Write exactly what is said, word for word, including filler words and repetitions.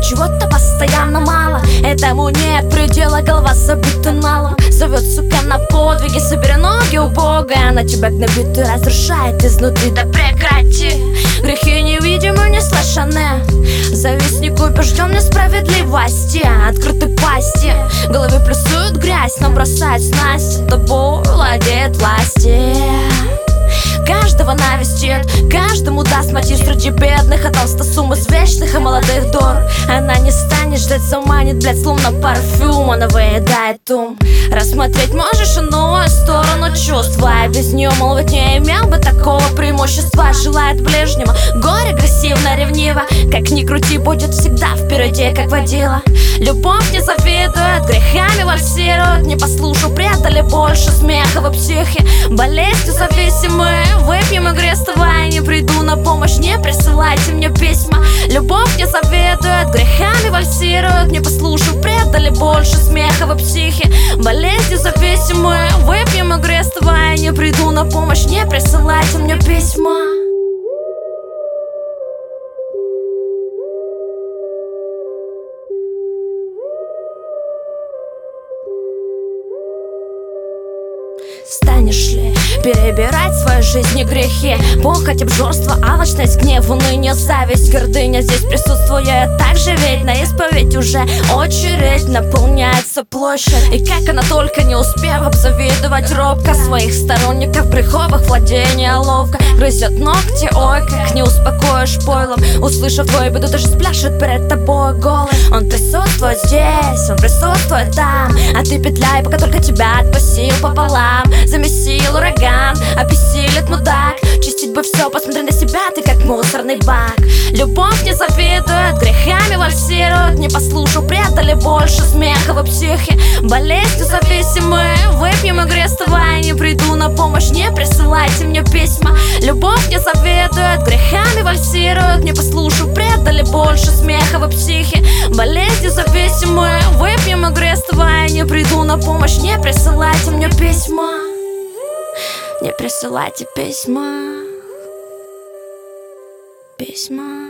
чего-то постоянно мало. Этому нет предела, голова забита налом. Зовет, сука, на подвиги, собери ноги у Бога. Она тебя гнобит и разрушает изнутри. Да прекрати, грехи невидимы, не слышаны. Завистник убежден несправедливости, открыты пасти, в голове плюсуют грязь, нам бросают снасть. Тобой владеет власти. Каждого навестит, каждому даст мотив среди бедных, а толстосум из вечных и молодых дор. Она не станет ждать, заманит, блядь, словно парфюм. Она выедает ум. Рассмотреть можешь иную сторону чувства, а без нее, мол, ведь не имел бы такого преимущества. Желает ближнему горе, агрессивно, ревниво. Как ни крути, будет всегда впереди, как водила. Любовь не завидует, грехами вальсирует. Не послушу, предали больше смеха в психе. Болезнью зависимые, выпьем игре, вставай, не приду на помощь, не присылайте мне письма. Любовь не завидует, грехами вальсирует. Не послушу, предали больше смеха в психе. Болезнью зависимые, выпьем игре, вставай, не приду на помощь, не присылайте мне письма. Станешь ли перебирать в своей жизни грехи? Похоть, обжорство, алчность, гнев, уныние, зависть, гордыня здесь присутствует также, ведь на исповедь уже очередь наполняется площадь. И как она только не успев обзавидовать робко своих сторонников, греховых владения ловко грызет ногти, ой, как не успокоишь пойлом. Услышав твою беду, даже спляшет перед тобой голый. Он присутствует здесь, он присутствует там, а ты петляй, пока только тебя откусил пополам. Замесил ураган, обессилит мудак. Чистить бы все, посмотри на себя, ты как мусорный бак. Любовь не завидует, грехами вальсирует. Не послушу, предали больше смеха в психе. Болезнью зависимые, выпьем игре, вставай, не приду на помощь, не присылайте мне письма. Любовь не завидует, грехами вальсирует. Не послушу, предали больше смеха в психе. Болезнью зависимые, выпьем игре, вставай, не приду на помощь, не присылайте мне письма. Не присылайте письма. Письма.